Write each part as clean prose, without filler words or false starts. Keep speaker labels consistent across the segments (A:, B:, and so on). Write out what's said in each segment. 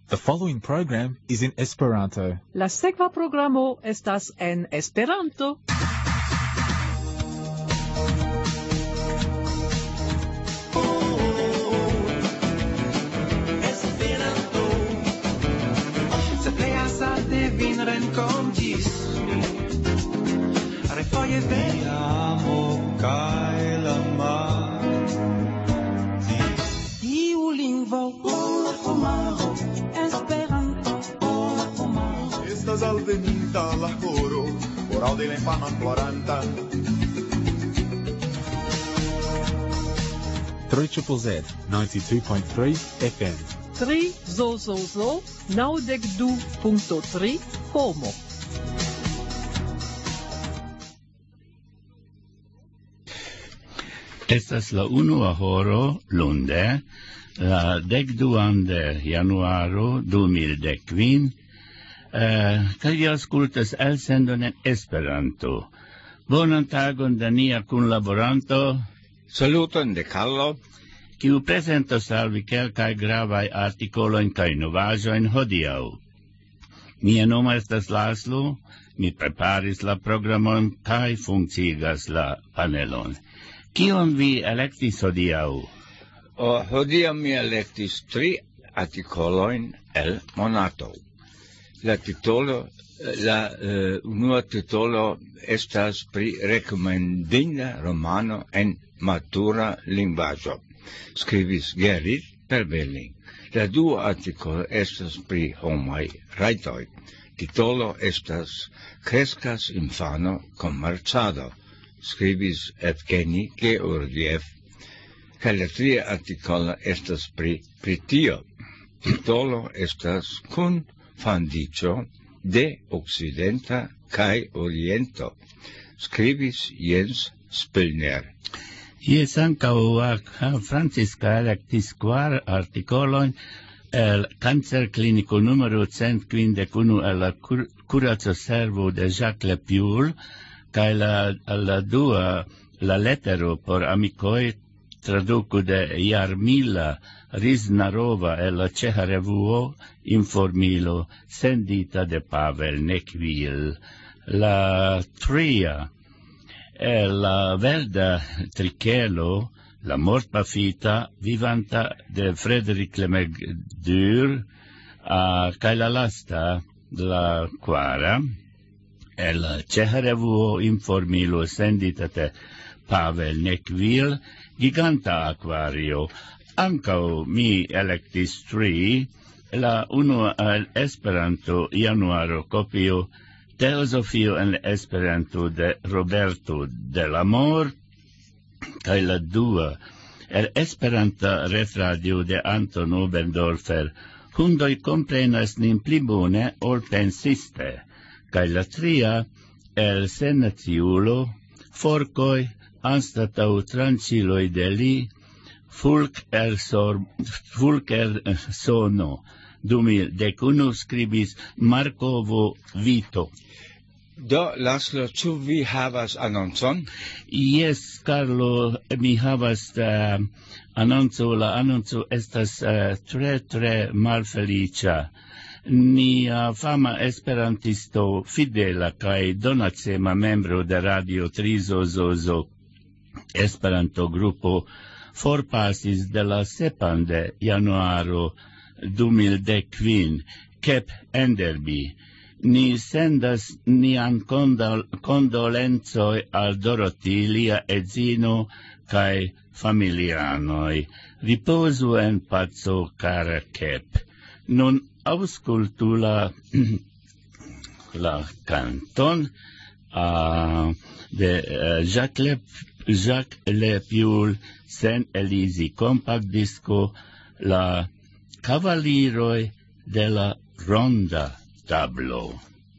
A: The following program is in Esperanto.
B: La sekva programo estas en Esperanto.
C: Esperanto. Se pleas alte vin renkontis mi. Refoje veni amo kaj la mati. Iu lingvo la homaro. Esperanto, la homaro.
D: Estas alveninta la horo, por aŭdi la infanon ploranta.
A: 3ZZZ 92.3 FM.
B: 3ZZZ 92.3 Como.
E: Estas la unua horo lunde, la 12 de januaro 2015, kaj vi aŭskultas elsendon en Esperanto. Bonan tagon de nia kunlaboranto,
F: Saluton de Carlo,
E: kiu prezentos al vi kelkaj gravaj artikolojn kaj novaĵojn hodiaŭ. Mia nomo estas Laszlo, mi preparis la programon kaj funkciigas la panelon. Kion vi elektis hodiaŭ?
F: hodiaŭ mi elektis 3 artikolojn el Monato. La unua titolo estas pri rekomendinda romano en matura lingvaĵo. Skribis Gerrit Perbeling. La dua artikolo estas pri homaj rajtoj. Titolo estas Kreskas infano komercado. Skribis Evgeni Georgiev. Kaj la tria artikolo estas pri tio. Titolo estas Kun fandiĉo de Okcidenta kaj Oriento. Skribis Jens Spillner.
E: Jes, ankaŭ Franciska elektis 4 artikolojn el Cancerkliniko numero 151 el la kuracoservo de Jacques Lepiul, kaj la dua la letero por amikoj traduko de Jarmila Riznarova el la ĉeĥa revuo Informilo sendita de Pavel Nekvil. La tria la verda trikelo, la mortpafita vivanta de Frédéric Lemaitre, kaj la lasta, la quara, la ĉeĥa revuo Informilo sendita de Pavel Nekvil, Giganta akvario. Ankaŭ mi elektis 3, la unua el Esperanto januaro kopio Teosofio en Esperanto de Roberto Delamor, kaj la dua el Esperanta retradio de Anton Obendorfer, Hundoj komprenas nin pli bone ol pensiste, kaj la tria el Senaciulo, Forkoj anstataŭ tranĉiloj de li, Fulker-sono. 2011 skribis Markovo Vito.
F: Do, Laszlo, ĉu vi havas anoncon?
E: Yes, Carlo, mi havas anonco. La anonco estas tre malfeliĉa. Nia fama esperantisto fidela kaj donacema membro de Radio 3ZZZ Esperanto grupo forpasis de la 7 de januaro 2015, Kep Enderby. Ni sendas nian kondolencoj al Doroti, lia edzino kaj familianoj. Ripozu en paco, kara Kep. Nun aŭskultu la kanton de Jacques Lepiul sen Elisi compact disco, la Cavalieroj de la Ronda Tablo.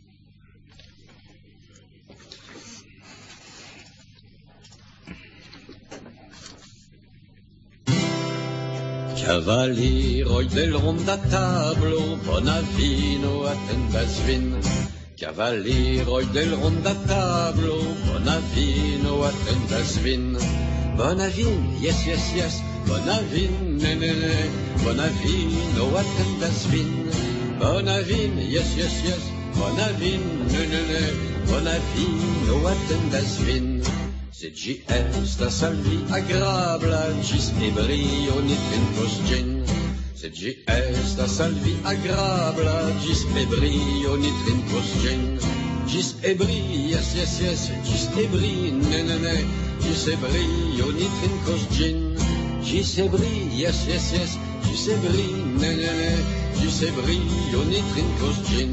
G: Cavalieroj de la Ronda Tablo, bona vino atendas vin. Cavalieroj de la Ronda Tablo, bona vino atendas vin. Bona vin, yes, bona vin. nenene, bonavino attendas vin. Bonavin, yes, yes, yes, bonavin, nenene, bonavino attendas vin. Se gi estas al vi agrabla, gis ebrio ni trinkos gin. Se gi estas al vi agrabla, gis ebrio ni trinkos gin. Gis ebri, yes, yes, yes, gis ebri, nenene, gis ebrio ni trinkos gin. Gis ebri, yes, yes, yes, gis ebri, nenene, gis ebrio ni trinkos gin.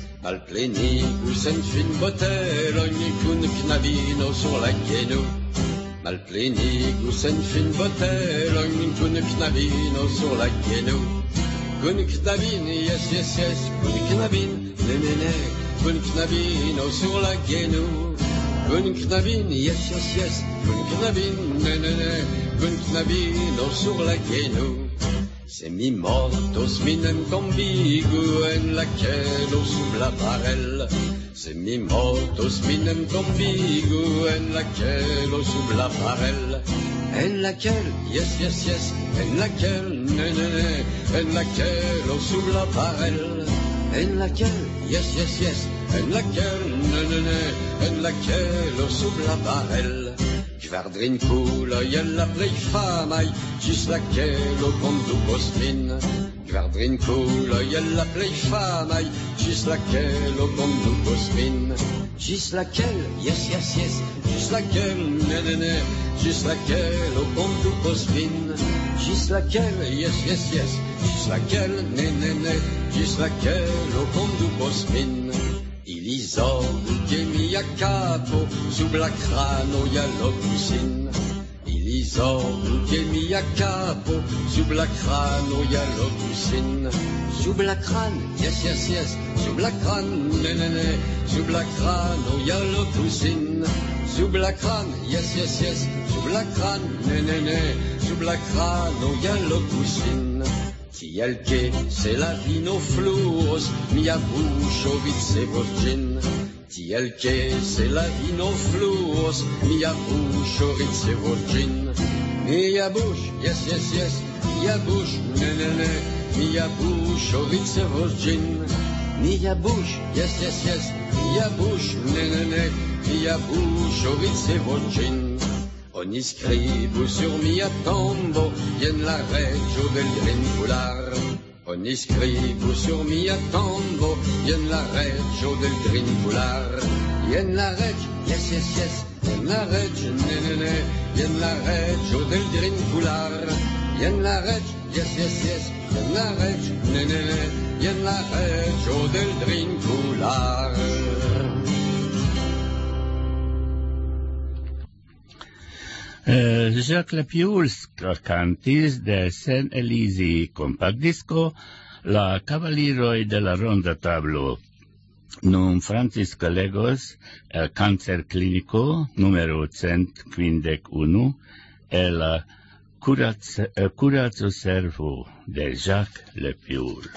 G: Malplenigus en fin botelojn kun knabino sur la geno. Malplenigus en fin botelojn kun knabino sur la geno. Kun knabin, yes, yes, yes, kun knabin, nenene, kun knabino sur la geno. Kun knabin, yes, yes, yes, kun knabin, nenene, kun knabino sur la geno. Se mi mortos minem combigu en la cielo sub la barel. Se mi mortos minem combigu en la cielo sub la barel. En la ciel, yes, yes, yes, en la ciel, nenene, en la cielo sub la barel. En la ciel, yes, yes, yes, en la ciel, nenene, en la cielo sub la barel. Kvardrinkuloj en la plej famaj, ĝis la kelo kondukos min. Kvardrinkuloj en la plej famaj, ĝis la kelo kondukos min. Ĝis la kel, yes, yes, yes, ĝis la kel, nenene, ĝis la kelo kondukos min. Ĝis la kel, yes, yes, yes, ĝis la kel, nenene, ĝis la kelo kondukos min. Ili zorge mia capo, sub la crano ja locusin. Ili zorge mia capo, sub la crano ja locusin. Sub la crâne, yes, yes, yes, sub la crâne, nenene, sub la crano ja locusin. Sub la crâne, yes, yes, yes, sub la crâne, nenene, sub la crano ja locusin. Tiel che se la vino fluos, mia buŝo ricevos ĝin. Tiel che se la vino fluos, mia buŝo ricevos ĝin. Mia buŝ, yes, yes, yes, mia buŝ, nenene, mia buŝo ricevos ĝin. Mia buŝ, yes, yes, yes, mia buŝ, nenene, mia buŝo ricevos ĝin. Oni scribu sur mia tombo, jen la reĝo del grinkular. Oni scribu sur mia tombo, jen la reĝo del grinkular. Jen la reĝ, yes, yes, yes, jen la reĝ, nenene, jen la reĝo del grinkular. Jen la reĝ, yes, yes, yes, jen la reĝ, nenene, jen la reĝo del grinkular.
E: Jacques Lepioul cantis de Saint-Élysée compact disco La Cavalieroj de la Ronda Tablo. Nun Francisco legos el Cancer Clinico numero 151 el Curazo Servo de Jacques Lepioul.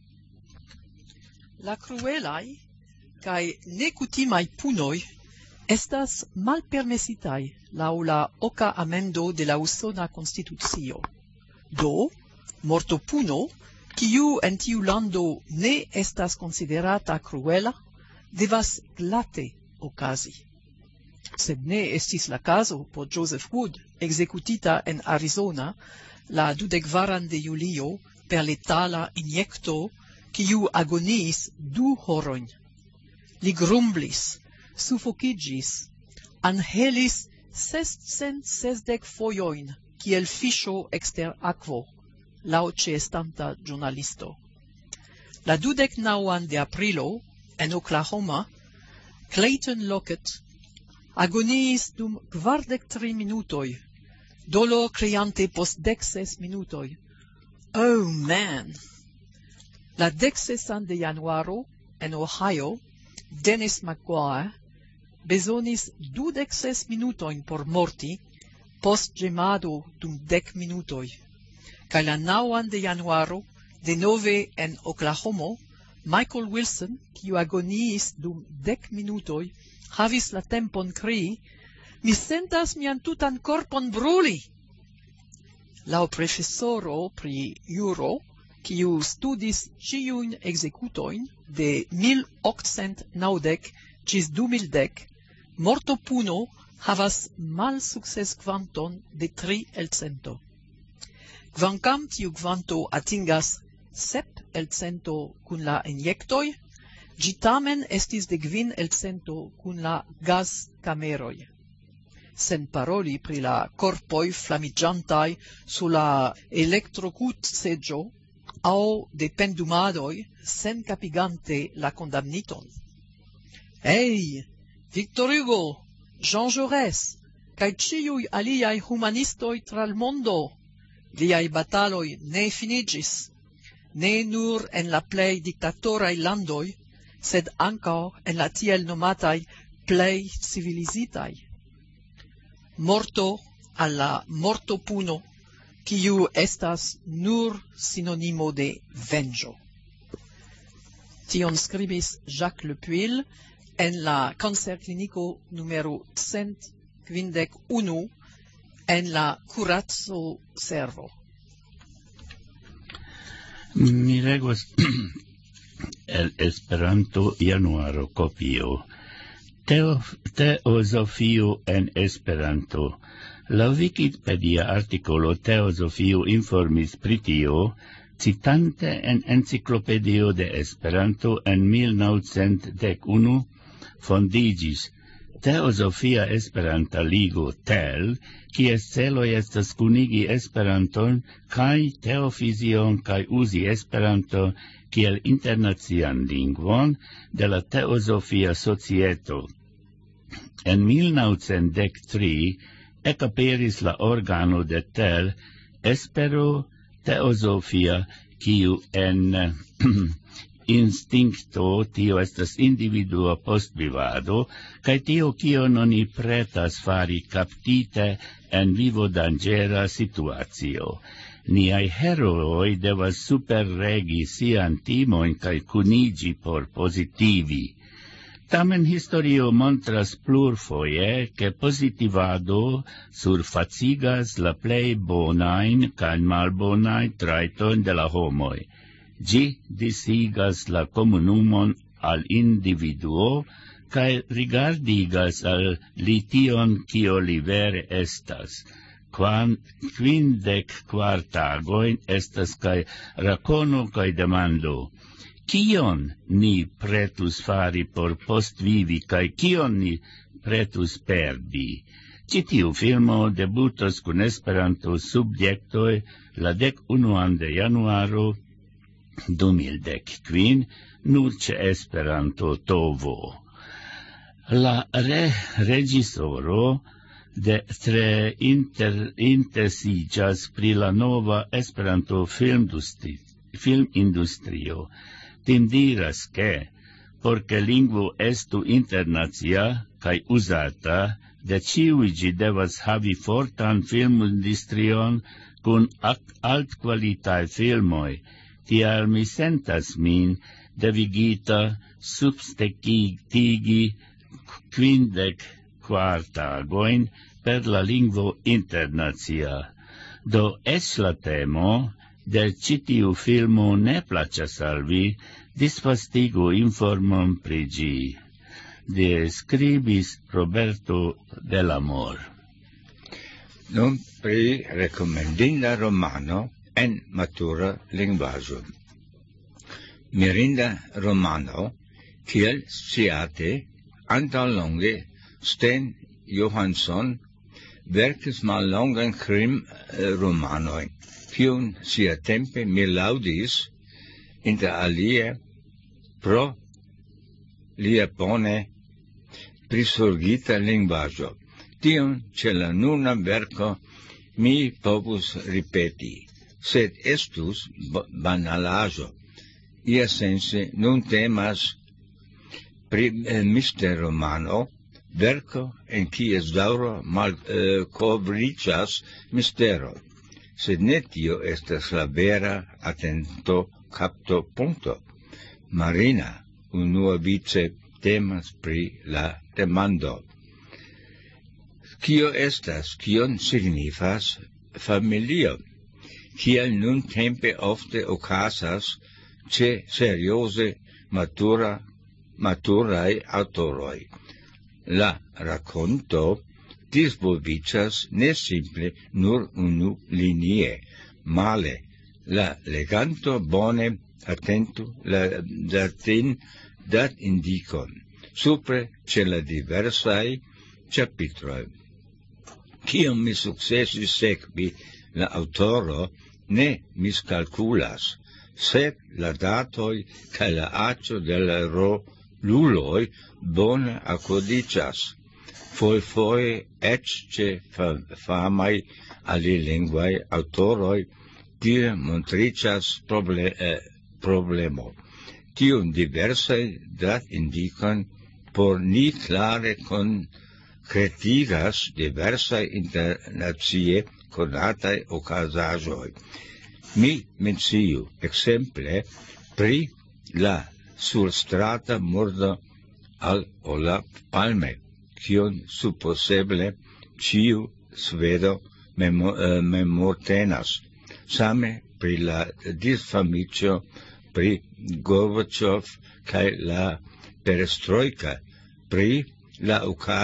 B: La cruelaj kaj nekutimaj punoj estas malpermesitaj laŭ la oka amendo de la usona konstitucio. Do, mortopuno, kiu en tiu lando ne estas konsiderata kruela, devas glate okazi. Sed ne estis la caso por Joseph Wood, ekzekutita en Arizona la 22 de julio per letala injekto, kiu agoniis 2 horojn. Li grumblis, sufokiĝis, anhelis 660 fojojn kiel fiŝo ekster akvo, laŭ ĉeestanta ĵurnalisto. La 29 de aprilo en Oklahoma, Clayton Lockett agoniis dum 43 minutoj, dolor kriante post 16 minutoj. Oh man! La 16 de januaro en Ohio, Dennis McGuire bezonis 26 minutojn por morti, post ĝemado dum 10 minutoj. Kaj la 9 de januaro, denove en Oklahoma, Michael Wilson, kiu agoniis dum 10 minutoj, havis la tempon krii: "Mi sentas mian tutan korpon bruli!" laŭ profesoro pri juro, kiu studis ĉiujn ekzekutojn de 1890 ĝis 2010, mortopuno havas malsukceskvanton de 3%. Kvankam tiu kvanto atingas 7% kun la injektoj, ĝi tamen estis de 9% kun la gazkameroj. Sen paroli pri la korpoj flamiĝantaj sur la elektrokutseĝo aŭ de pendumadoj senkapigante la kondamniton. Hey, Victor Hugo, Jean Jaurès, kaj ĉiuj aliaj humanistoj tra l mondo, liaj bataloj ne finiĝis, ne nur en la plej diktatoraj landoj, sed ankaŭ en la tiel nomataj plej civilizitaj. Morto al la mortopuno, kiu estas nur sinonimo de venĝo. Tion skribis Jacques Le Puil en la kancerkliniko numero 151 en la kuraco-servo.
E: Mi legos el Esperanto januaro kopio. Teozofio en Esperanto. La Wikipedia articolo Teozofio informis pri tio, citante en Enciclopedio de Esperanto en 1911 fondigis Teozofia Esperanta Ligo TEL, kies celoj estas kunigi Esperanton kaj teofizion kaj uzi Esperanto kiel internacian lingvon de la Teozofia Societo. En 1913 ekaperis la organo de TEL Espero Teozofia, kiu en instincto tio estas individua postvivado, kaj tio kion oni pretas fari kaptite en vivo danĝera situacio. Niaj herooj devas superregi sian timojn kaj kuniĝi por pozitivi. Tamen historio montras plurfoje ke pozitivado surfacigas la plej bonajn kaj malbonajn trajtojn de la homoj. Ĝi disigas la komunumon al individuo kaj rigardigas al li tion, kio li vere estas. 54 tagojn estas kaj rakono kaj demando. Kion ni pretus fari por postvivi kaj kion ni pretus perdi? Ĉi tiu filmo debutos kun Esperanto subjektoj la 11 de januaro 2015 nur ĉe Esperanto TV. La reĝisoro de tre interesiĝas pri la nova Esperanto filmindustrio. Tim diras ke, por ke lingvo estu internacia kaj uzata, de ĉiuj ĝi devas havi fortan filmindustrion kun altkvalitaj filmoj. Tial mi sentas min devigita substekigi 54 tagojn per la lingvo internacia. Do eĉ la temo de ĉi tiu filmo ne plaĉas al vi, disvastigu informon pri ĝi. Describis Roberto Delamor.
H: Nun pri rekomendinda romano en matura lingvaĵo. Mirinda romano, kiel sciate, antaŭlonge Sten Johansson verkis mallongajn krimromanojn, kiun siatempe mi laŭdis, inter alie pro lia bone prisorgita lingvaĵo. Tion ĉe la nuna verko mi povus ripeti, sed estus banalaĵo. Iasense nun temas pri misterromano, verko en kies daŭro malkovriĝas mistero. Sed ne tio estas la vera atento capto punto. Marina unuavice temas pri la demando. Kio estas, kion signifas familio? kiel nun tempe ofte okazas ĉe serioze maturaj aŭtoroj. La rakonto disvolviĝas ne simple nur unu linie, male la leganto bone atentu la dat indikon supre ĉe la diversaj ĉapitroj. Kiam mi sukcesis sekvi la aŭtoro ne miskalkulas, sed la datoj kaj la aĉo de la roluloj bone akodiĝas. Foje eĉ ĉe famaj alilingvaj aŭtoroj tie montriĝas problemo. Tiun diversaj datindikon por ni klare konkretigas diversaj internacie konataj okazaĵoj. Mi menciu ekzemple pri la surstrata murdo al Olof Palme, kiun supozeble ĉiu svedo memortenas. Same pri la disfamiĝo pri Gorbaĉov kaj la perestrojka, pri la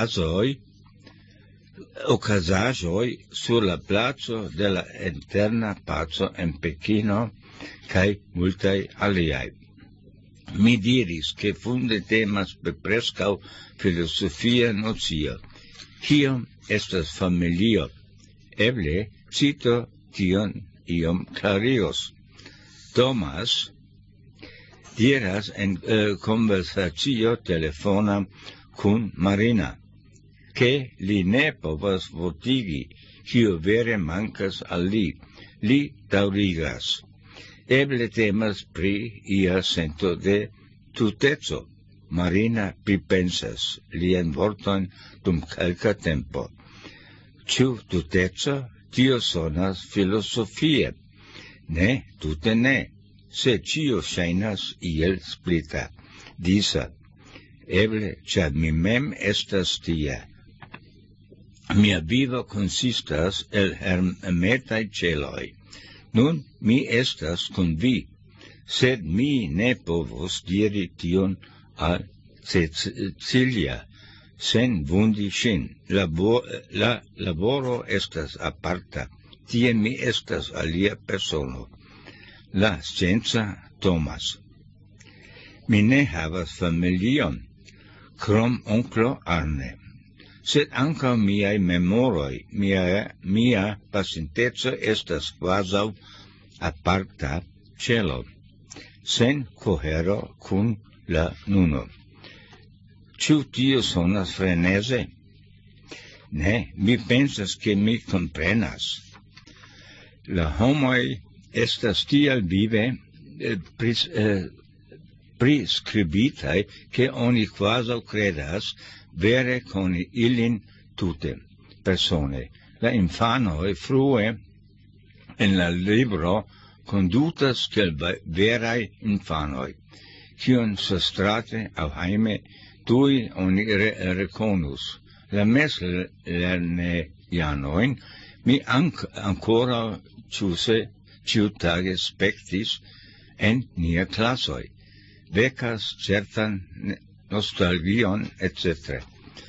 H: okazaĵoj sur la placo de la interna paco en Pekino kaj multaj aliaj. Mi diris, ke funde temas pri preskaŭ filozofia nocio. Kio estas familio? Eble cito tion iom klarigos. Thomas diras en konversacio telefona kun Marina, ke li ne povas vortigi kio vere mankas al li. Li daŭrigas. Eble temas pri ia sento de tuteco. Marina pripensas lian vorton dum kelka tempo. Ĉu tuteco? Tio sonas filozofie. Ne, tute ne. Se ĉio ŝajnas iel splita, disa. Eble ĉar mi mem estas tia. Mia vivo konsistas el hermetaj ĉeloj. Nun mi estas kun vi, sed mi ne povos diri tion al Cecilia, sen vundi ŝin. La laboro estas aparta, tie mi estas alia persono. La scienca Thomas. Mi ne havas familion, krom onklo Arne. Sed ankaŭ miaj memoroj, mia pasinteco estas kvazaŭ aparta ĉelo, sen kohero kun la nuno. Ĉu tio sonas freneze? Ne, mi pensas, ke mi komprenas. La homoj estas tiel vive priskribitaj, ke oni kvazaŭ kredas vere koni ilin tute, persone. La infanoj frue en la libro kondutas kiel veraj infanoj, kiun surstrate aŭ hejme tuj oni rekonus. La mezlernejanojn mi ankoraŭ ĉiutage spektis en nia klasoj. Vekas certan nostalgion, etc.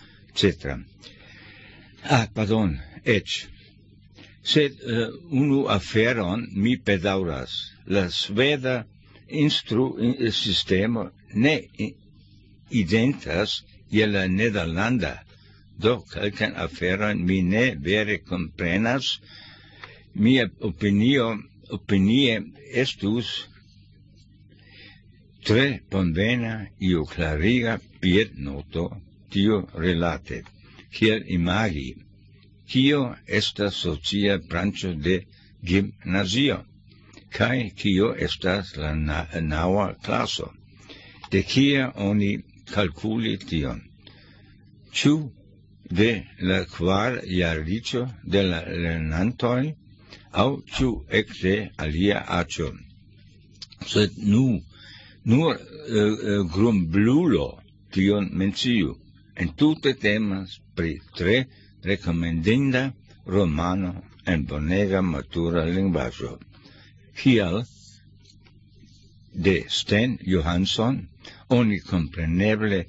H: Sed unu aferon mi bedaŭras. La sveda instru-sistemo ne identas je la nederlanda, do kelkajn aferojn mi ne vere komprenas. Mia opinie estus tre bonvena iu klariga piednoto tio relate, kiel imagi, kio estas socia branĉo de gimnazio, kaj kio estas la naŭa klaso. De kie oni kalkuli tion? Ĉu de la kvarjariĝo de la lernantoj, aŭ ĉu ekde alia aĉo? Sed nur grumblulo tion menciu. Entute temas pri tre rekomendinda romano en bonega matura lingvaĵo. kiel de Sten Johansson, oni compreneble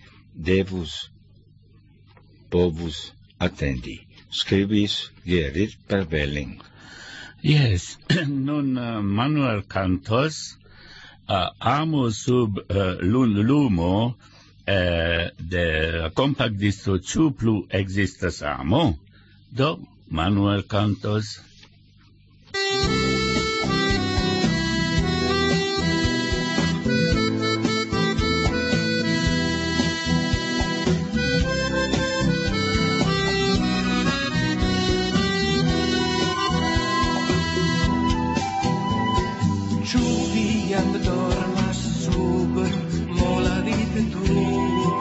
H: povus attendi. Scribis Gerrit Perveling.
E: Yes, nun Manuel cantos Amo sub lumo de compact distro Ciu plu existas amo? Do, Manuel cantos.
C: Dormas sub mola ritetuo.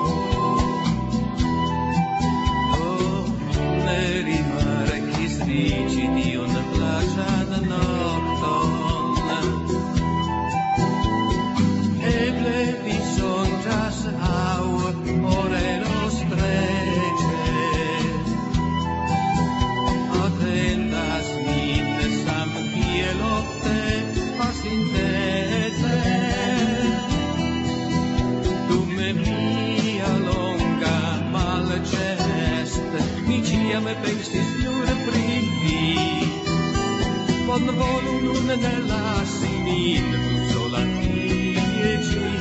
C: Oh, ne rimarcis dici diun placian nocton. Eble vi sonjas au ore nostrece. Attendas min sam kielofte pasintete. Ciam pensis nur pri vi, bonvolu nun ne lasi min sola tie ci.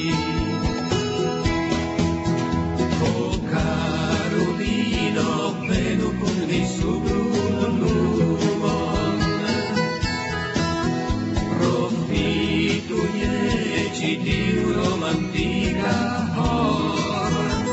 C: O Carolino, venu con mi sub lumon, profitu je ci tiu romantica hor.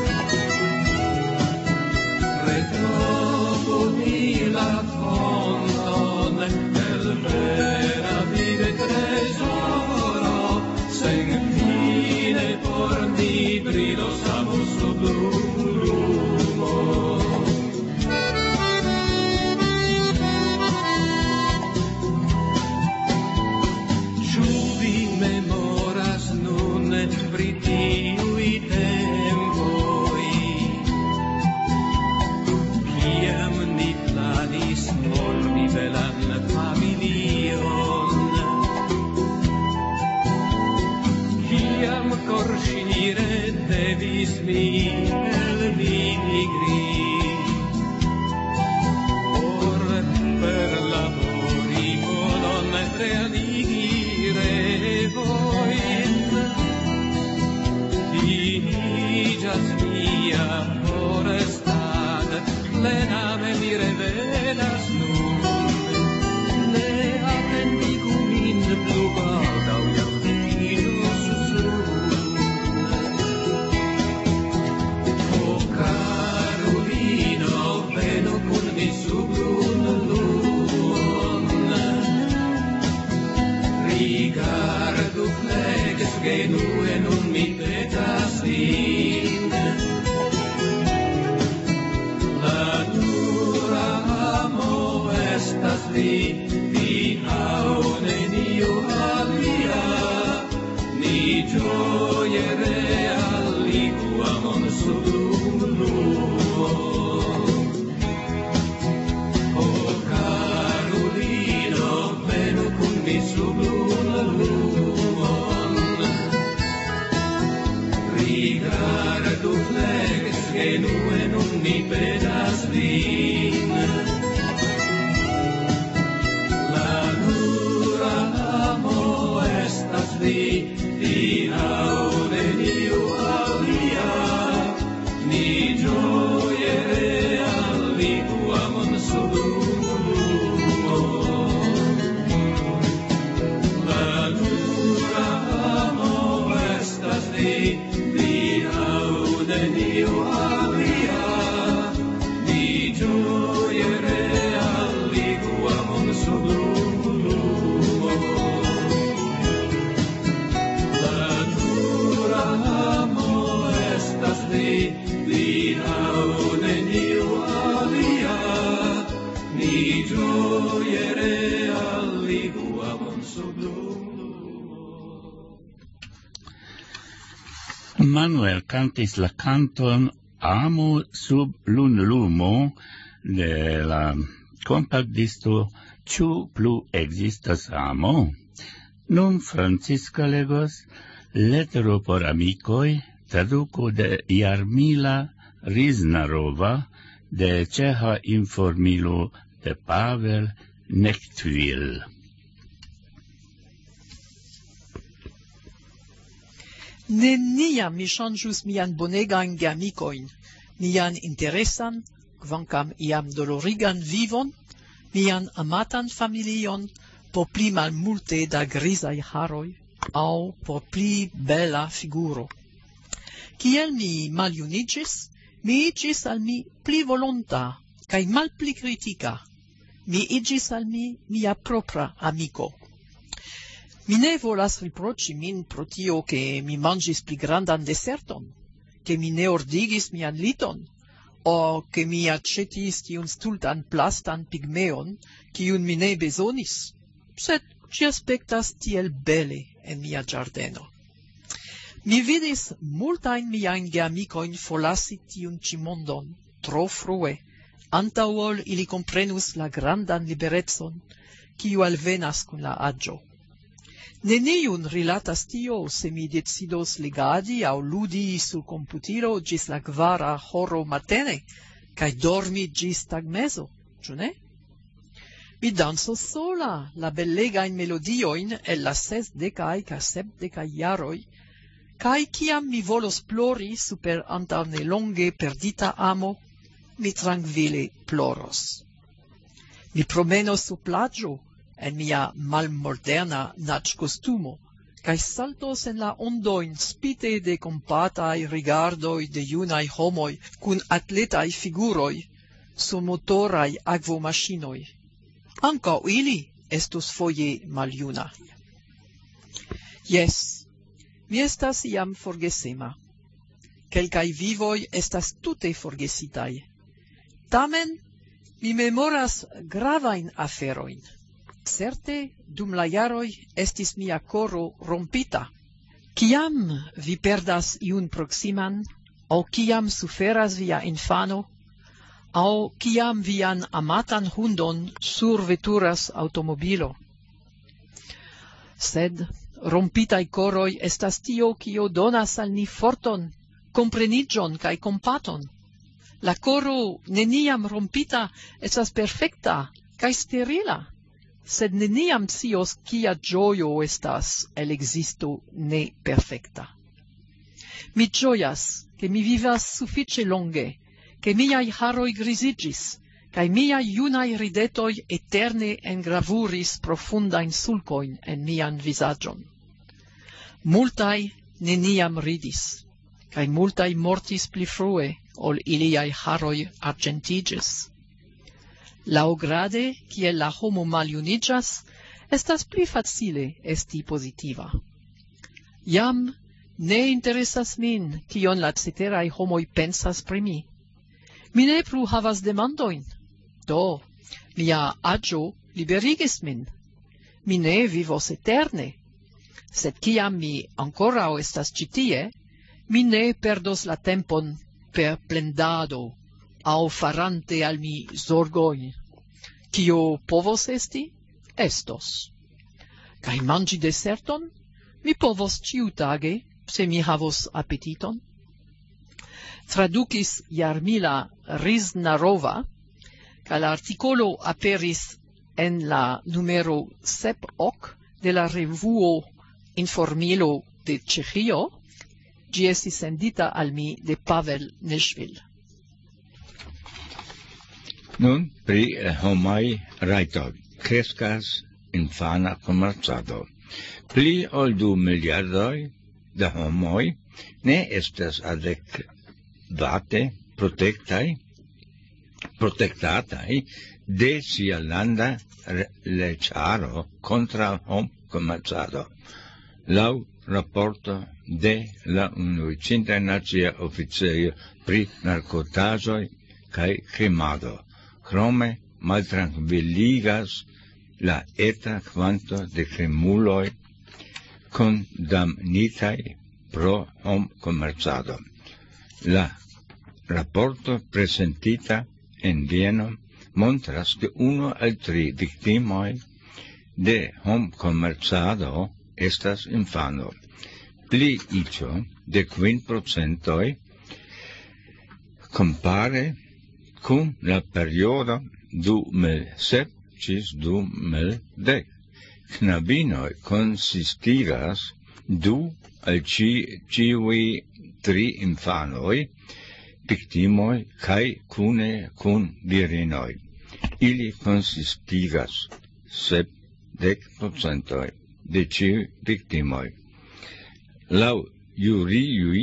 C: La fonton del vera vide tesoro, sen fine por mi brilos amo sub lumo. Ciu vi memoras nun pri tiui tempoi, kiam ni planis por mi belan familion, kiam corŝire devis mi elmigri, por per labori volon realigi revojn. Finiĝas mia forestad, plename mi revelas nun, ne attendigu min plu baldaŭ jam vekiĝos sun. O Carolino, venu kun mi sub lumon, rigardu fleges genue nun mi petas vin. Estas vi au neniu alia, ni gioie realigu amon sub lumo. O Carolino, venu kun mi sub lumon, rigardu fleges genue nun mi pedas vin. Vi au neniu alia, ni gioie realigu amon sub lumo. La nura amo estas vi au neniu alia, ni gioie realigu amon sub lumo. Vi au neniu alia, ni gioie realigu amon sub lumo.
E: Manuel cantis la canton Amo sub lumo de la compagdisto, ciu plu existas amo? Nun Francisca legos lettero por amicoi, traduco de Jarmila Riznarova, de Ceha informilo de Pavel Nechtvil.
B: Neniam mi ŝanĝus mian bonegan geamikoin, mian interesan, kvankam iam dolorigan vivon, mian amatan familion, por pli malmulte da grizaj haroj, aŭ por pli bela figuro. Kiel mi maljuniĝis, mi iĝis al mi pli volonta kaj malpli kritika. Mi iĝis al mi mia propra amiko. Mi ne volas riproĉi min pro tio, ke mi manĝis pli grandan deserton, ke mi ne ordigis mian liton, o ke mi aĉetis tiun stultan plastan pigmeon, kiun mi ne bezonis, sed ĝi aspektas tiel bele en mia ĝardeno. Mi vidis multajn miajn geamikojn forlasi tiun ĉi mondon tro frue, antaŭ ol ili komprenus la grandan liberecon, kiu alvenas kun la aĝo. Neniun rilatas tio, se mi decidos legadi aŭ ludi sur komputilo ĝis la 4 horo matene, kaj dormi ĝis tagmezo, ĉu ne? Mi dansos sola la belegajn melodiojn el la 60 kaj 70 jaroj, kaj kiam mi volos plori super antaŭ nelonge perdita amo, mi trankvile ploros. Mi promenos sur plaĝo en mia malmoderna naĝkostumo, kaj saltos en la ondojn spite de kompataj rigardoj de junaj homoj kun atletaj figuroj sur motoraj akvomaŝinoj. Ankaŭ ili estus foje maljunaj. Jes, mi estas iam forgesema. Kelkaj vivoj estas tute forgesitaj. Tamen, mi memoras gravajn aferojn. Certe, dum la jaroj estis mia koro rompita. Kiam vi perdas iun proksiman, aŭ kiam suferas via infano, aŭ kiam vian amatan hundon surveturas aŭtomobilo. Sed rompitaj koroj estas tio, kio donas al ni forton, kompreniĝon kaj kompaton. La koro neniam rompita estas perfekta kaj sterila, sed neniam scios kia ĝojo estas el ekzisto ne perfekta. Mi ĝojas, ke mi vivas sufiĉe longe, ke miaj haroj griziĝis, kaj miaj junaj ridetoj eterne engravuris profundajn sulkojn en mian vizaĝon. Multaj neniam ridis, kaj multaj mortis pli frue, ol iliaj haroj arĝentiĝis. Laŭgrade, kiel la homo maljuniĝas, estas pli facile esti pozitiva. Jam ne interesas min, kion la ceteraj homoj pensas pri mi. Mi ne plu havas demandojn. Do, mia aĝo liberigis min. Mi ne vivos eterne. Sed kiam mi ankoraŭ estas ĉi tie, mi ne perdos la tempon per plendado aŭ farante al mi zorgojn. Kio povos esti? Estos. Kaj manĝi deserton? Mi povos ĉiutage, se mi havos apetiton. Tradukis Jarmila Riznarova, kaj la artikolo aperis en la numero 7 de la revuo Informilo de Ĉeĥio. Ĝi estis sendita al mi de Pavel Nechtvil.
H: Nun pri homaj rajtoj kreskas infana komercado. Pli ol 2 miliardoj da homoj ne estas adekvate protektataj de sia landa leĝaro kontraŭ homkomercado. Laŭ raporto de la Unuiĝinta Nacia Oficejo pri Narkotaĵoj kaj Krimado. Krome maltrankviligas la eta kvanto de krimuloj kondamnitaj pro homkomercado. La raporto presentita en Vieno montras che 1 al 3 victimoi de hom commerciado estas infano. Pli icho de 5% compare cum la periodo 2007 cis 2010. Knabinoi consistigas 2 al ciui 3 infanoi, victimoi cae cune cun virinoi. Ili consistigas 70% de ciui victimoi. Lau Yuriui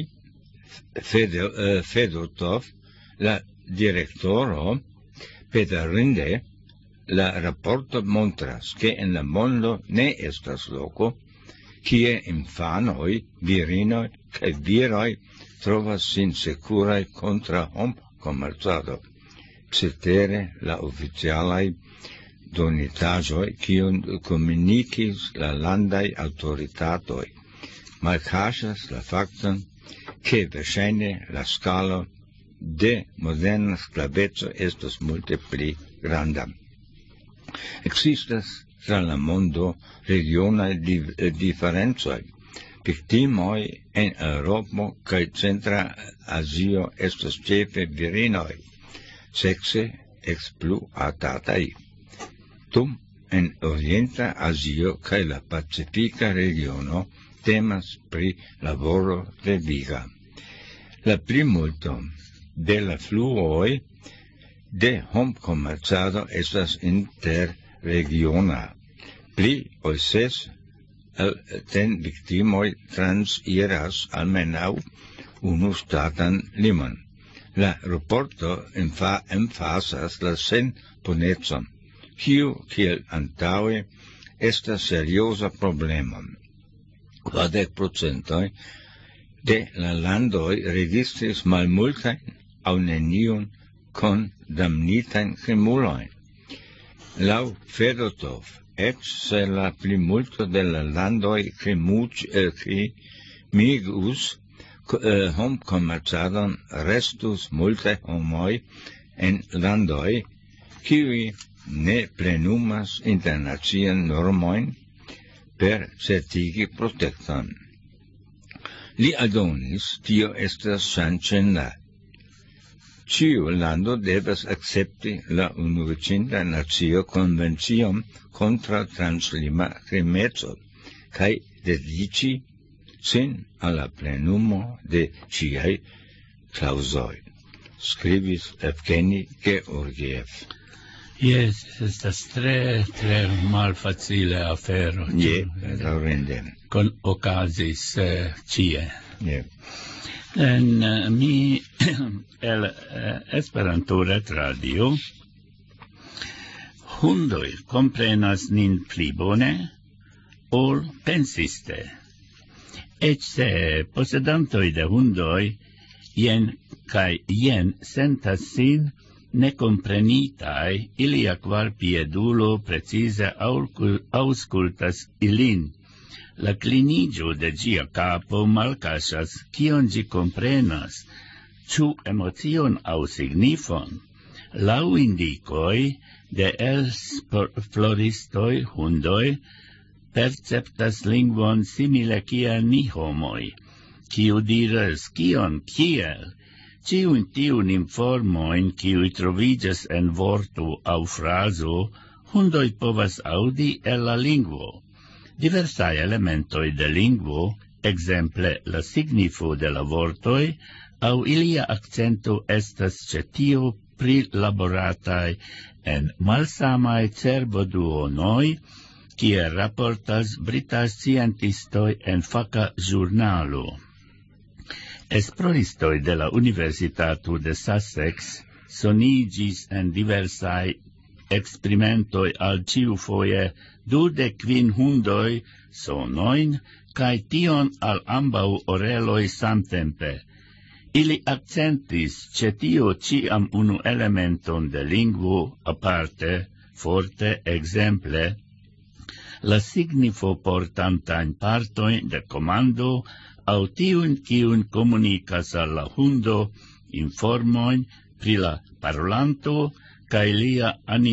H: Fedotov, la directoro, pedarinde, la rapporto montras che en la mondo ne estas loco, kie infanoi, virinoi, cae viroi trovas sin securai contra hom commerciado. Cetere la oficialai donitajoi, kiun communicis la landai autoritatoi, malcasas la facton che verŝajne la scalo de moderna sklaveco estas multe pli granda. Existas tra la mondo regionaj diferencoj. Victimoj en Eŭropo kaj Centra Azio estas ĉefe virinoj, sekse ekspluatataj. Dum en Orienta Azio kaj la Pacifika regiono temas pri laboro deviga. La plimulto de la fluoj de hom komercado estas interregiona. Pli ol 6 ten victimoj transiras almenaŭ unu statan limon. La raporto emfasas la senpunecon, kiu kiel antaŭe estas serioza problemo. 40% de la landoj registris malmultajn aŭ neniun kondamnitajn krimulojn. Laŭ Fedotov, eĉ se la plimulto de la landoj krimigus hom komercadon, restus multaj homoj en landoj, kiuj ne plenumas internaciajn normojn per certigi protekton. Li aldonis, tio estas ŝanĝenda. Ĉiu lando devas akcepti la Unuiĝinta Nacia Konvencion kontra translima krimeco kaj dediĉi sin al la plenumo de ĉiaj klaŭzoj, skribis Evgeni Georgiev.
E: Yes, estas tre malfacile afero.
H: Daŭrinde.
E: Con okazis ĉie. Mi el Esperanto retradio hundoj komprenas nin pli bone ol pensiste. Eĉ se posedantoj de hundoj jen sentas sin necomprenitai, ilia kvar piedulo precise auscultas ilin. La clinigio de gia capo malcasas kion gi comprenas, ĉu emocion aŭ signifon. Laŭ indicoi de floristoj hundoj perceptas lingvon simile kiel ni homoj, kiu diras kion kiel, ciun tiun informoin kiui trovigas en vorto au fraso, hundoi povas audi el la lingvo. Diversai elementoi de lingvo, exemple la signifo de la vortoi, au ilia accento estas cetio prilaboratai en malsamai cerboduonoi, kie rapportas britaj scientistoi en faka ĵurnalo. Esploristoj de la Universitato de Sussex sonigis en diversaj experimentoj al ĉiufoje 25 hundoj sonojn kaj tion al ambaŭ oreloj samtempe. Ili akcentis ĉe tio ĉiam unu elementon de lingvo aparte, forte, ekzemple, la signifo portantajn partojn de komando aŭ tiun kiun komunikas al la hundo informojn pri la parolanto kaj lia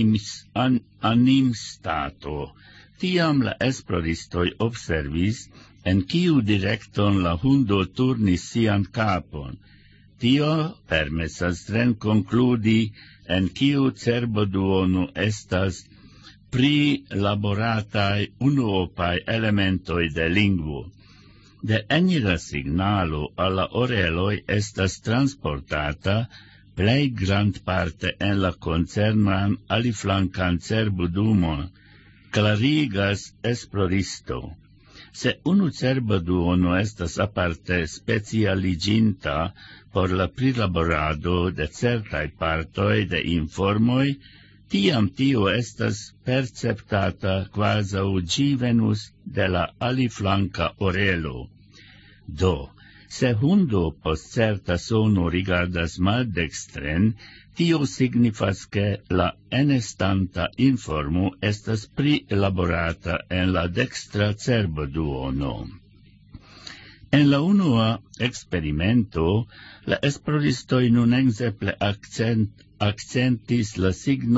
E: animstato. Tiam la esploristoj observis, en kiu direkton la hundo turnis sian kapon. Tio permesas renkonkludi, en kiu cerboduono estas prilaborataj unuopaj elementoj de lingvo. De enira signalo alla oreloj estas transportata plej grandparte en la koncernan aliflankan cerbodumon, klarigas esploristo. Se unu cerboduono estas aparte specialiĝinta por la prilaborado de certaj partoj de informoj, tiam tio estas perceptata kvazaŭ ĝi venus de la aliflanka orelo. Do, se hundo post certa sono rigardas maldekstren, tio signifas ke la enestanta informo estas prilaborata en la dekstra cerboduono. En la unua experimento, la esploristoj nun ekzemple akcentis la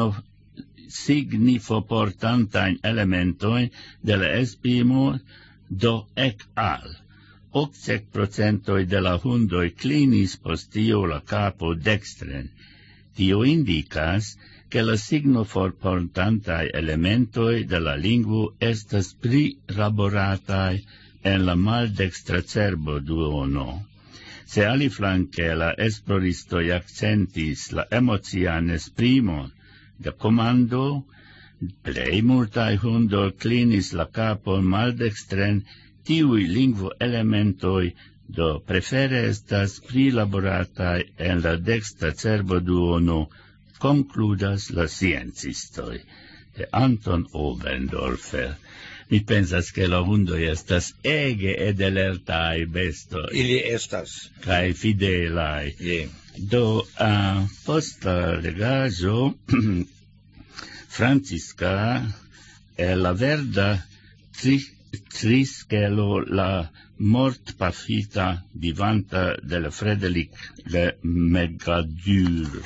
E: signifoportantajn elementojn de la esprimo do ek al. 80% de la hundoj klinis post tio la kapo dekstren. Tio indikas, ke la signifoportantaj elementoj de la lingvo estas prilaborataj en la maldekstra cerboduono. Se aliflanke la esploristoj akcentis la emocian esprimon de komando, plej multaj hundoj klinis la kapon maldekstren, tiuj lingvoelementoj do prefere estas prilaborataj en la dekstra cerboduono, konkludas la sciencistoj. De Anton Oberndorfer. Mi pensas che la hundoj estas ege edelertaj bestoj.
H: Ili estas.
E: Kaj fidelaj. Do, post la legaĵo, Francisca, la verda triskelo la mortpafita vivanta de la Frédéric le Megadur.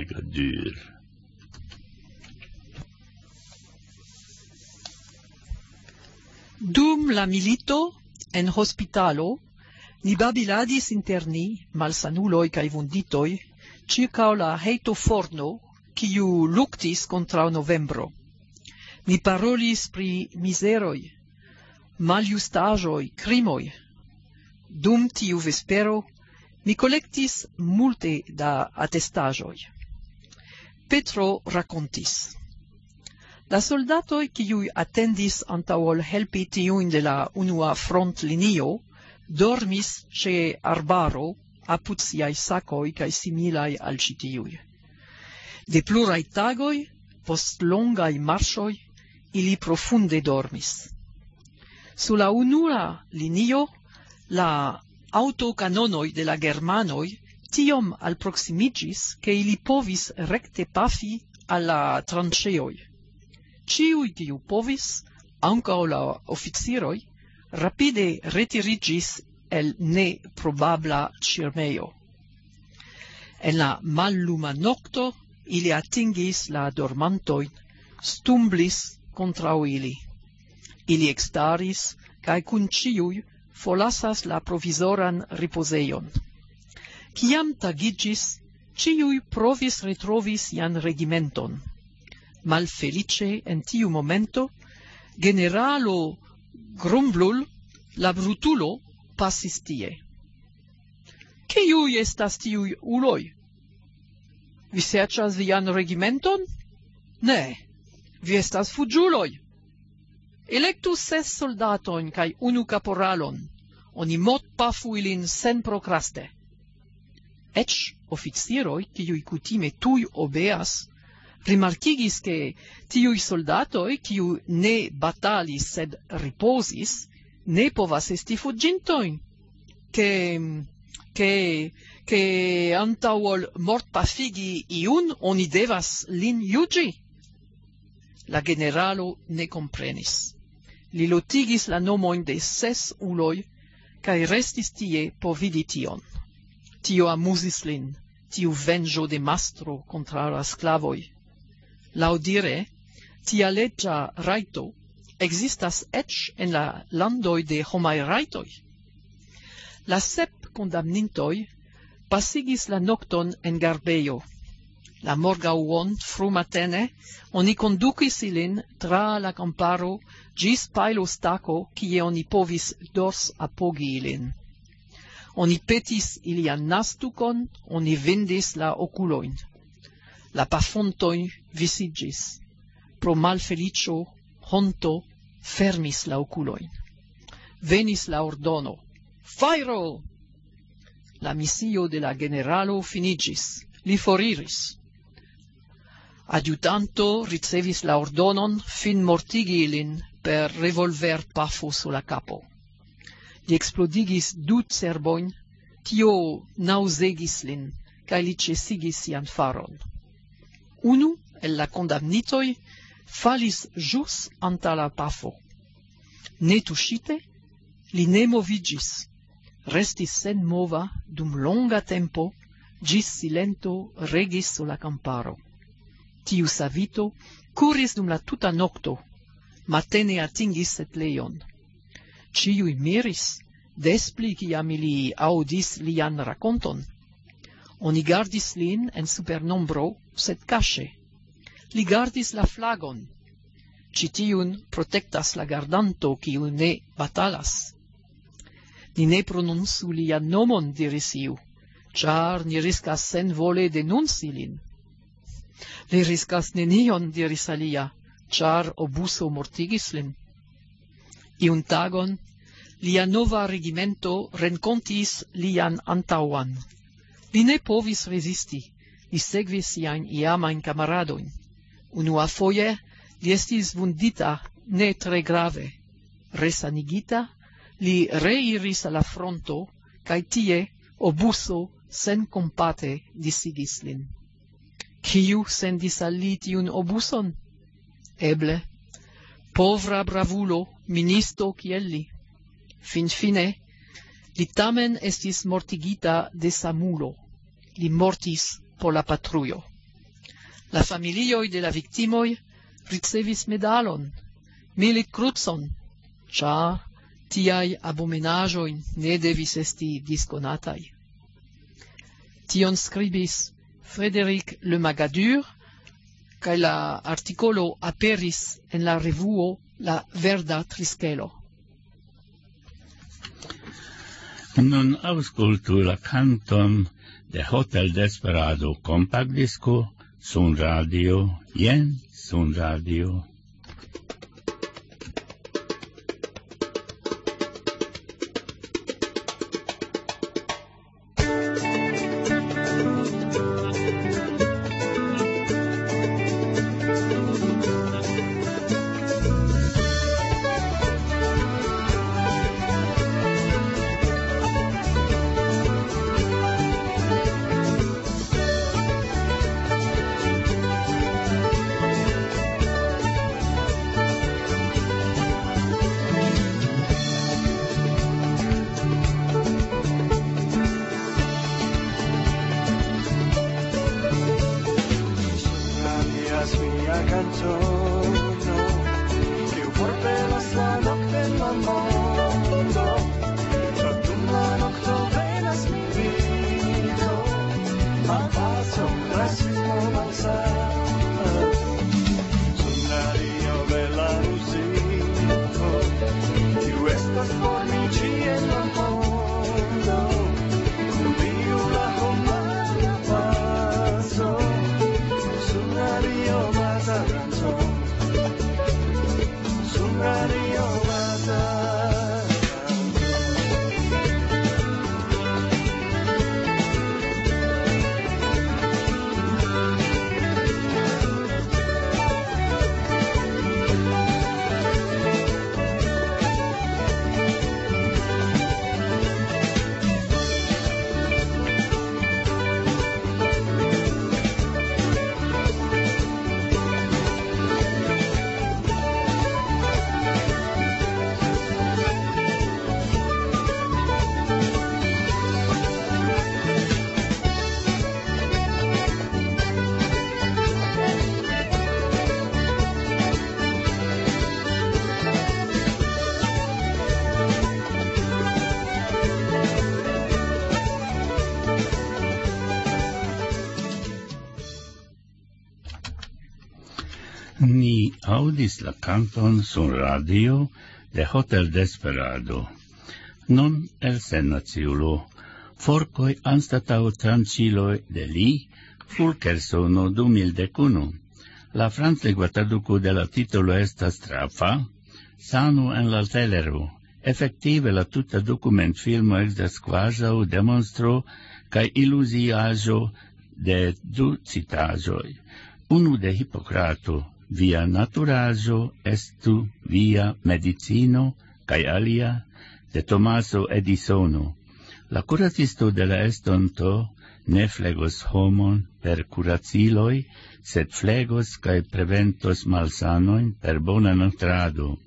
B: Dum la milito, en hospitalo, ni babiladis inter ni, malsanuloj kaj vunditoj, ĉirkaŭ la hejtoforno, kiu luktis kontraŭ novembro. Ni parolis pri mizeroj, maljustaĵoj, krimoj. Dum tiu vespero, mi kolektis multe da atestaĵoj. Petro rakontis. La soldatoj, kiuj atendis antaŭ ol helpi tiujn de la unua frontlinio, dormis ĉe arbaro apud siaj sakoj kaj similaj al ĉi tiuj. De pluraj tagoj, post longaj marŝoj, ili profunde dormis. Sur la unua linio, la aŭtokanonoj de la germanoj tiom alproksimiĝis, ke ili povis rekte pafi al la tranĉeoj. Ĉiuj, kiu povis, ankaŭ la oficiroj, rapide retiriĝis el neprobabla ĉirmejo. En la malluma nokto ili atingis la dormantojn, stumblis kontraŭ ili. Ili ekstaris kaj kun ĉiuj forlasas la provizoran ripozejon. Kiam tagiĝis, ĉiuj provis retrovi sian regimenton. Malfelice en tiu momento, generalo Grumblul, la brutulo, pasis tie. Kiuj estas tiuj uloj? Vi serĉas vian regimenton? Ne, vi estas fuĝuloj. Elektu 6 soldatojn kaj 1 kaporalon. Oni mortpafu ilin senprokraste. Eĉ oficiroj, kiuj kutime tuj obeas, rimarkigis ke tiuj soldatoj, kiu ne batalis sed riposis, ne povas esti fuĝintojn, ke antaŭ ol mortpafigi iun oni devas lin juĝi. La generalo ne komprenis. Li lotigis la nomojn de 6 uloj kaj restis tie por vidi tion. Tio amuzis lin, tiu venĝo de mastro kontraŭ la sklavoj. Laŭdire, tia leĝa rajto existas eĉ en la landoj de homaj rajtoj. La 7 kondamnintoj pasigis la nokton en garbejo. La morgaŭon frumatene oni kondukis ilin tra la kamparo ĝis pajlostako, kie oni povis dorsapogi ilin. Oni petis ilian nastukon, oni vendis la okulojn. La pafontoj visiĝis. Pro malfeliĉo, honto fermis la okulojn. Venis la ordono. Fajro! La misio de la generalo finiĝis. Li foriris. Adjutanto ricevis la ordonon fin mortigi ilin per revolver-pafo sur la kapo. Li explodigis 2 cerbojn, tio naŭzegis lin, kaj li ĉesigis sian faron. Unu el la kondamnitoj falis ĵus antaŭ la pafo. Ne tuŝite, li ne moviĝis, restis senmova dum longa tempo, ĝis silento regis sur la kamparo. Tiu savito kuris dum la tuta nokto, matene atingis setlejon. Ĉiuj miris, des pli kiam ili aŭdis lian rakonton. Oni gardis lin en supernombro, sed kaŝe. Li gardis la flagon. Ĉi tiun protektas la gardanto, kiu ne batalas. Ni ne prononcu lian nomon, diris iu, ĉar ni riskas senvole denunci lin. Li riskas nenion, diris alia, ĉar obuso mortigis lin. Iun tagon, lia nova regimento renkontis lian antaŭan. Li ne povis rezisti, li sekvis siajn iamajn kamaradojn. Unuafoje li estis vundita ne tre grave. Resanigita, li reiris al la fronto, kaj tie obuso senkompate disigis lin. Kiu sendis al li tiun obuson? Eble, povra bravulo, ministo kiel li. Finfine, li tamen estis mortigita de samulo. Li mortis por la patrujo. La familioj de la viktimoj ricevis medalon, militkrucon, ĉar tiaj abomenaĵoj ne devis esti diskonataj. Tion skribis Frédéric Le Magadur, kaj la artikolo aperis en la revuo La Verda Triskelo.
E: Nun aŭskultu la kanton de Hotel Desperado Compact Disco, Sun Radio, jen Sun Radio.
D: Sun Radio Mazarranzo.
E: Ni audis la canton sur radio de Hotel Desperado. Non el sennaciulo, forcoi anstatau tranciloi de li, Fulkersono 2011. La franclingua traduco de la titolo estas trafa, sano en la telero. Effective la tuta document filmo exdas quasau demonstro cae illusiajo de du citajoi. Unu de Hippocrato, via naturajo estu via medicino, cae alia de Tomaso Edisono. La curacisto de la estonto ne flegos homon per curaciloi, sed flegos cae preventos malsanoin per bona nutrado.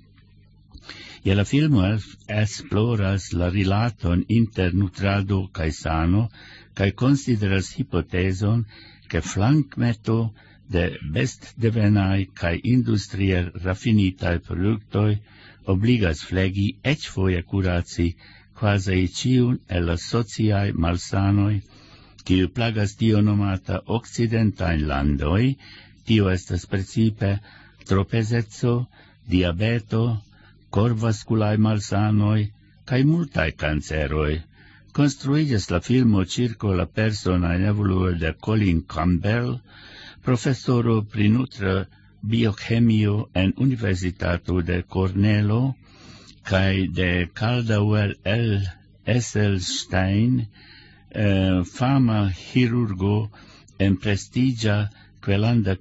E: E la filmo esploras la rilaton inter nutrado cae sano, cae consideras hipoteson che flankmeto de bestdevenai cae industrie raffinitae productoi obligas flegi ec foie curaci quasi ciun e la sociae malsanoi, kiu plagas tio nomata occidentain landoi, tio estas precipe tropezezzo, diabeto, corvasculae malsanoi, cae multae canceroi. Construigas la filmo circo la persona in evoluo de Colin Campbell, professoro pri nutra biochemio en Universitato de Cornello, cae de Caldwell L. Esselstein, fama chirurgo en prestigia quelanda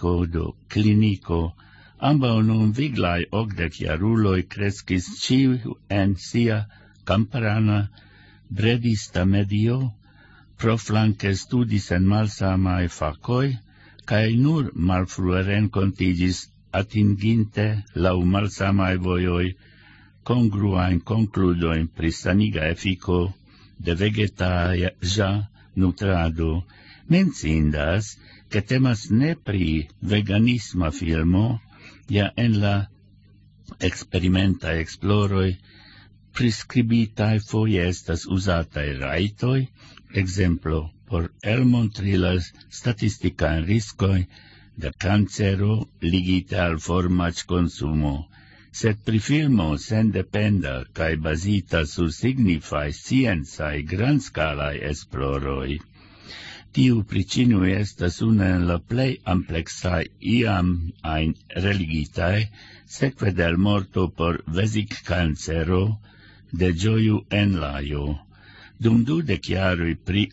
E: clinico. Ambau nun viglai 80 jaruloi crescis ciu en sia camparana bredista medio, proflanque studis en malsamai facoi, cae nur malfrue rencontigis atinginte lau malsamai voioi congruain concludoin pri saniga effico de vegetaia nutrado. Mencindas che temas ne pri veganisma filmo, ja en la experimenta esploroi prescribitae foie estas usatae raitoi, exemplo por elmontri las statisticae riscoi de cancero ligite al formac consumo, sed pri filmo sendependa cae basita sur signifae scienzae grandscalae esploroi. Tiu pricinu estas una en la plei amplexae iam ein religitae, seque del morto por vesic cancero de gioiu en laio. Dum 20 jaroi pri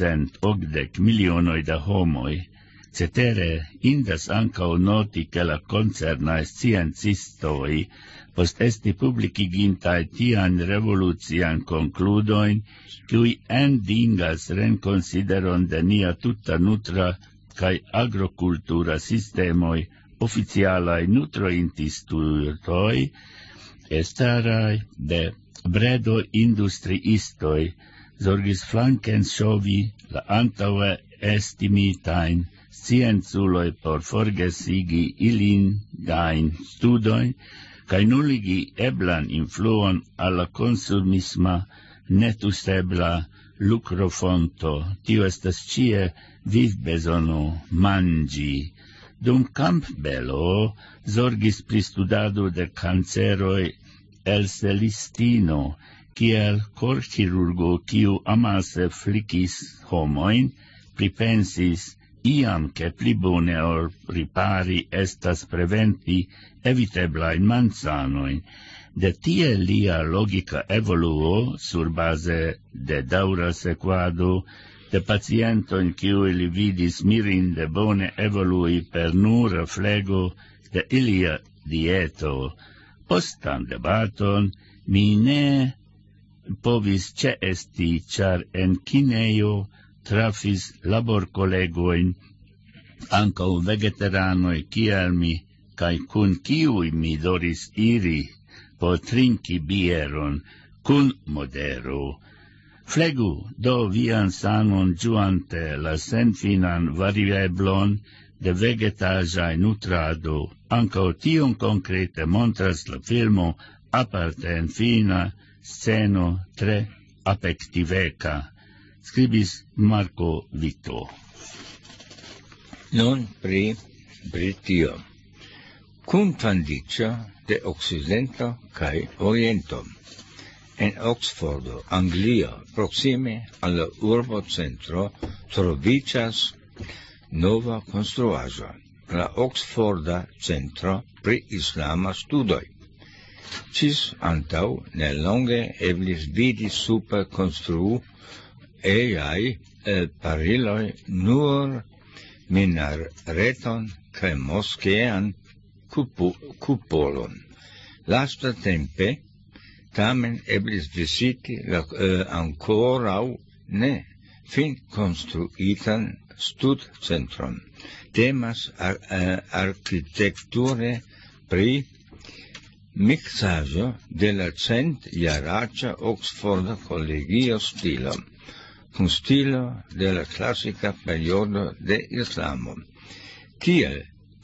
E: 880 milionoi da homoi, cetere indas ancao noti che la concernae sciencistoi post esti publicigintae tian revolutian concludoin, cui endingas renconsideron de nia tutta nutra cae agrocultura sistemoi oficialae nutroinstitutoi, estarai de bredo industriistoi, zorgis flanken shovi la antaue estimitain scienzuloi por forgesigi ilin dain studoin, cae nulligi eblan influon alla consumisma netustebla lucrofonto, tio estas cie viv besono mangi. Dum Campbello zorgis pri studado de canceroi el Celestino, kiel corchirurgo kiu amase flicis homoin, pripensis iam che pli bone or ripari estas preventi eviteblain malsanoin. De tie lia logica evoluo sur base de daura sequado de pacienton kiu li vidis mirinde bone evolui per nura flego de ilia dieto. Postan debaton mi ne povis ceesti, char en Kineio trafis labor collegoin ancau vegeteranoi kiel mi, cae cun kiui mi doris iri po trinki bieron cun modero. Flegu do vian sanon giuante la senfinan varieblon de vegetajae nutrado, ancao tion concrete montras la filmo aparte en fina sceno tre apectiveca. Scribis Marco Vito.
H: Non pri tio. Cun fandicio de Occidento cae Oriento. En Oxfordo, Anglia, proxime alla urbo centro, trovicas nova construaĵo, la Oxforda Centro pri Islama Studoj. Cis antau nelonge eblis vidi super construu eiai pariloj nur minareton kaj moskean kupolon. Lastatempe tamen eblis visiti la ankorau ne fin konstruitan studcentron. Temas architekture pri mixaĵo de la centjaraĉa Oxforda kolegio stilo, kun stilo de la klasika periodo de Islamo. Kiel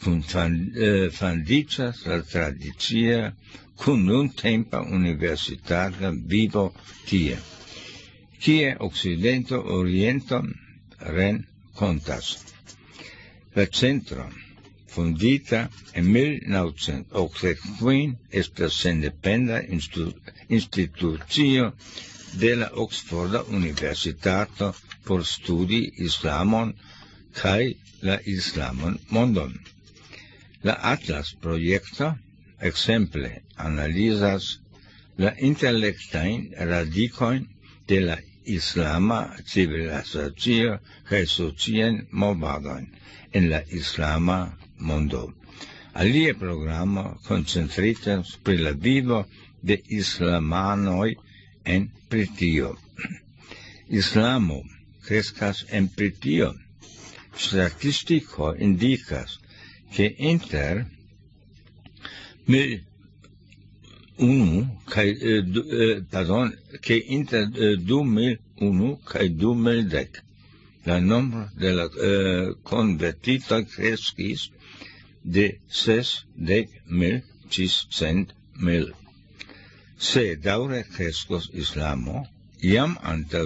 H: fundiĝas la tradicia kun nuntempa universitata vivo tie, kie Okcidento Orienton renkontas. La centro, fondita en 1985, estas sendependa institucio de la Oxforda Universitato por studi Islamon kaj la Islaman mondon. La Atlas projekto exemple analizas la intelektajn radikojn de la islama civilizacio kaj sociajn movadojn en la islama mondo. Alia programo koncentritas pri la vivo de islamanoj en Britio. Islamo kreskas en Britio. Statistiko indikas ke inter 2001 kaj 2010 la nombro de la konvertitoj kreskis de 60.000 ĝis 100.000. Se daŭre kreskos islamo, jam antaŭ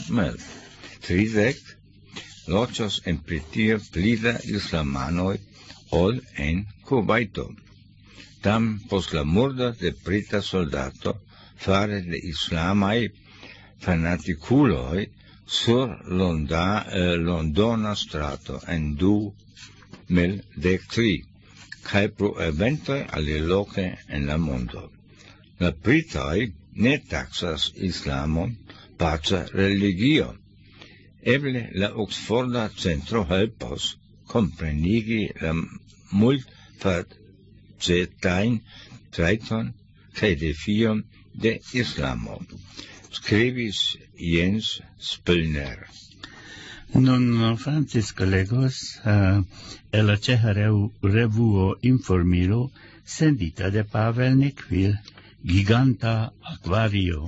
H: 2030 loĝos en Britio pli da islamanoj ol en Kuvajto. Tam post la murdo de brita soldato fare de islamaj fanatikuloj sur Londona strato en 2013 kaj pro eventoj aliloke en la mondo. La britoj ne taksas islamon paca religio. Eble la Oxforda Centro helpos komprenigi la multfacetajn trajton kaj defion de islamo. Skribis Jens Spillner.
E: Nun Francisco legos el la ĉeĥa revuo Informilo sendita de Pavel Nekvil, Giganta akvario.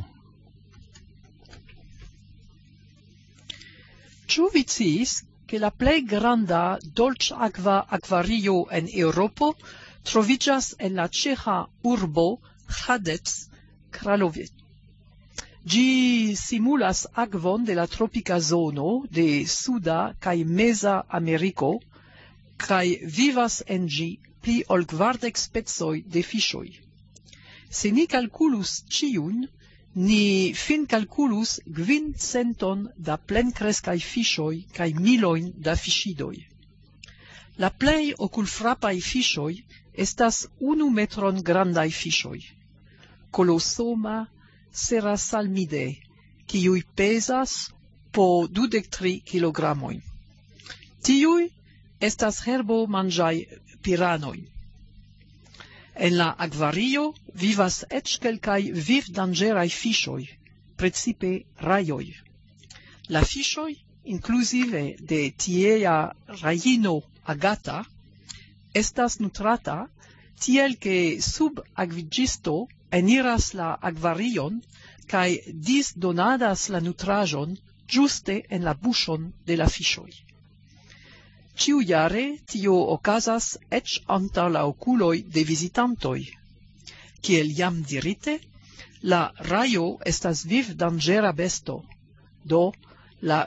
B: Ĉu vi sciis che la plej granda dolĉakva akvario en Eŭropo troviĝas en la ĉeĥa urbo Hradec Králové? Ĝi simulas akvon de la tropika zono de Suda kaj Meza Ameriko kaj vivas en ĝi pli ol 40 specoj de fiŝoj. Se ni kalkulus ĉiujn, ni finkalkulus 500 da plenkreskaj fiŝoj kaj milojn da fiŝidoj. La plej okulfrapaj fiŝoj estas 1 metron grandaj fiŝoj. Kolosoma Serasalmidae, kiuj pesas po 23 kilogramojn. Tiuj estas herbomanĝaj piranoj. En la akvario vivas eĉ kelkaj vivdanĝeraj fiŝoj, precipe rajoj. La fiŝoj, inkluzive de tiea rajino Agata, estas nutrata tiel ke subakviĝisto eniras la akvarion kaj disdonadas la nutraĵon ĝuste en la buŝon de la fiŝoj. Ĉiujare tio okazas eĉ antaŭ la okuloj de vizitantoj. Kiel jam dirite, la rajo estas vivdanĝera besto, do la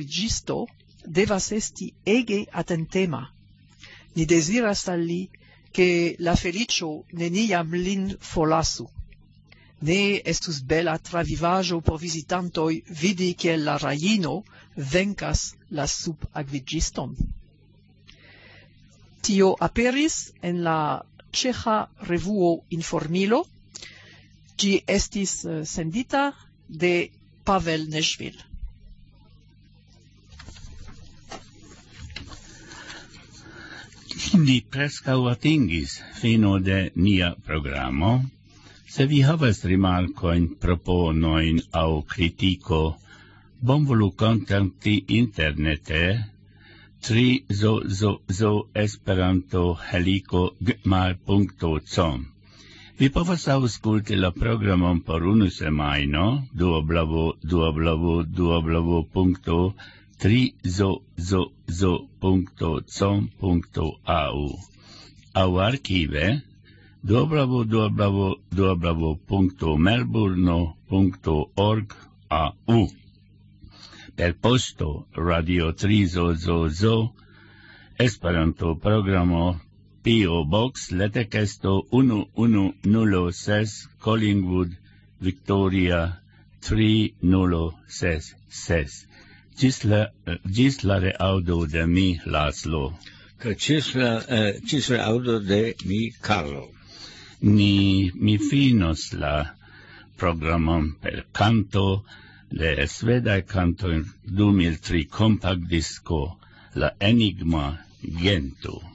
B: subakviĝisto devas esti ege atentema. Ni deziras al li che la felicio neniam lin folasu. Ne estus bela travivajo por visitantoi vidi kiel la rajino vencas la subakvigiston. Tio aperis en la ĉeĥa revuo Informilo. Ĝi estis sendita de Pavel Nežvil.
E: Ni preskaŭ atingis fino de nia programo. Se vi havas rimarkojn, proponojn aŭ kritiko, bonvolu kontakti internete www.esperanto-heliko@gmail.com. Vi povas aŭskulti la programon por unu semajno www.3zozo.com.au aŭ arkive www.melburno.org.au per posto Radio 3ZOZO Esperanto programo P.O. Box Letekesto 1106 Collingwood Victoria 3066. Gis la reaudo de mi Laslo.
H: Cis la audo de mi Carlo.
E: Mi finos la programon per canto de svedai canto 2003 compact disco La Enigma Gento.